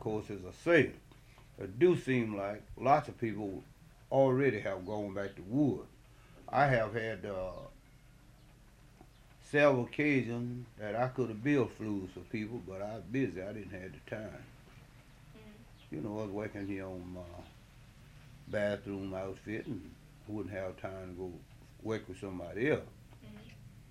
course, is a sale. It do seem like lots of people already have gone back to wood. I have had several occasions that I could have built flues for people, but I was busy. I didn't have the time. Mm-hmm. You know, I was working here on my bathroom outfit and wouldn't have time to go work with somebody else. Mm-hmm.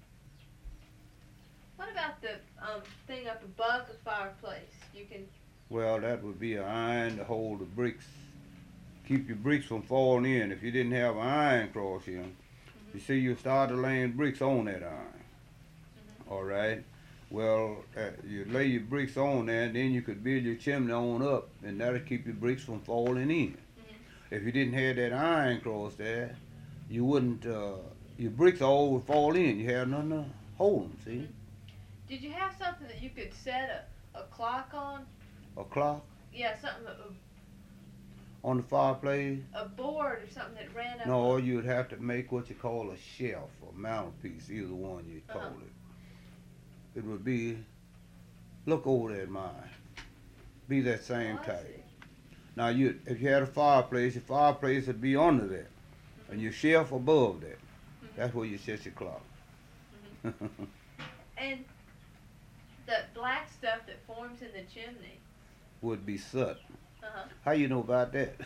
What about the thing up above the fireplace? You can. Well, that would be an iron to hold the bricks, keep your bricks from falling in. If you didn't have an iron cross here, you Mm-hmm. see, you started laying bricks on that iron. Mm-hmm. All right. Well, you lay your bricks on there, and then you could build your chimney on up, and that'll keep your bricks from falling in. Mm-hmm. If you didn't have that iron cross there, you wouldn't. Your bricks all would fall in. You had nothing to hold them. See, Mm-hmm. Did you have something that you could set a clock on? a clock Yeah, something on the fireplace. a board or something that ran up. No, you'd have to make what you call a shelf or mantelpiece, either one you'd call Uh-huh. it. It would be, look over there at mine, be that same Oh, I type. see. Now, if you had a fireplace, your fireplace would be under that, and your shelf above that. Mm-hmm. That's where you set your clock. Mm-hmm. And the black stuff that forms in the chimney. Would be soot. Uh-huh. How you know about that?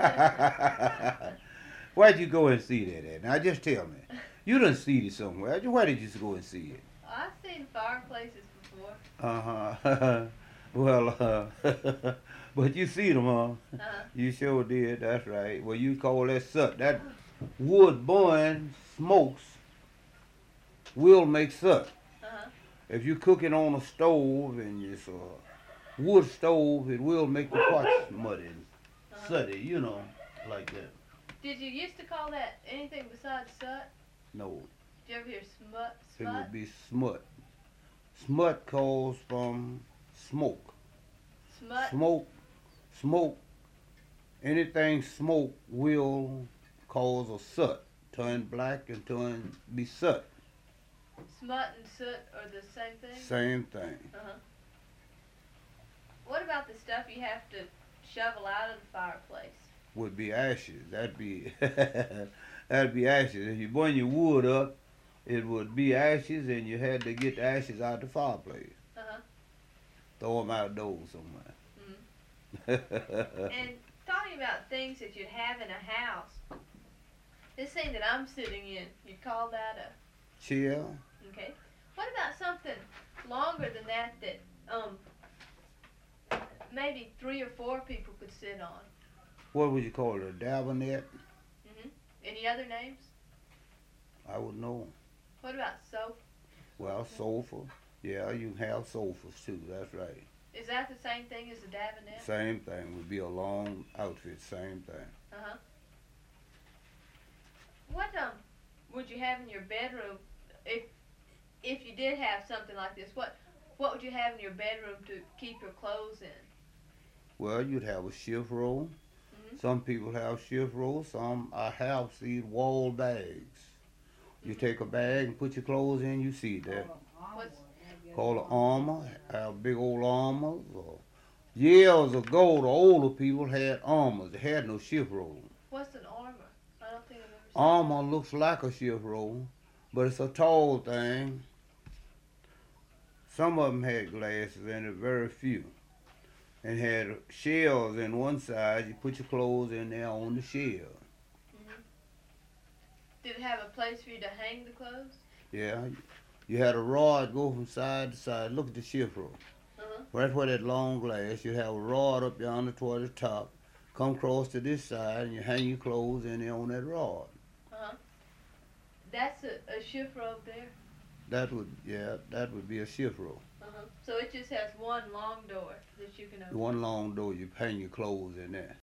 Where'd you go and see that at? Now, just tell me. You done see it somewhere. Where did you go and see it? I've seen fireplaces before. Uh-huh. Well, but you see them, huh? Uh-huh. You sure did. That's right. Well, you call that soot. That wood burn smokes will make soot. Uh-huh. If you cook it on a stove and it's a wood stove, it will make the pots muddy and Uh-huh. sooty, you know, like that. Did you used to call that anything besides soot? No, Did you ever hear smut? it Smut? would be smut. Smut calls from smoke. Smut? Smoke, anything smoke will cause a soot. Turn black and be soot. Smut and soot are the same thing? Same thing. Uh-huh. What about the stuff you have to shovel out of the fireplace? Would be ashes. That'd be that'd be ashes. If you burn your wood up, it would be ashes, and you had to get the ashes out the fireplace. Uh-huh. Throw them outdoors somewhere. Mm-hmm. And talking about things that you'd have in a house, this thing that I'm sitting in, you'd call that a, Chair. okay. What about something longer than that maybe 3 or 4 people could sit on? What would you call it? A davenant? Mm-hmm. Any other names? I would know. What about sofa? Well, sofa. Yeah, you can have sofas too. That's right. Is that the same thing as a davenant? Same thing. Would be a long outfit. Same thing. Uh-huh. What would you have in your bedroom if you did have something like this? What would you have in your bedroom to keep your clothes in? Well, you'd have a shift roll. Mm-hmm. Some people have shift rolls. Some I have seen wall bags. You take a bag and put your clothes in. You see that. What's Call an armor. Have big old armors. Or years ago, the older people had armors. They had no shift roll. what's an armor? I don't think I've ever seen. Armor looks like a shift roll, but it's a tall thing. Some of them had glasses in it, very few. And had shells in one side. You put your clothes in there on the shell. Mm-hmm. Did it have a place for you to hang the clothes? Yeah. You had a rod go from side to side. Look at the shift roll. Uh-huh. Right where that long glass, you have a rod up yonder toward the top. Come across to this side and you hang your clothes in there on that rod. Uh-huh. That's a shift robe there. That would be a shift roll. Uh-huh. So it just has one long door that you can open. One long door, you hang your clothes in there.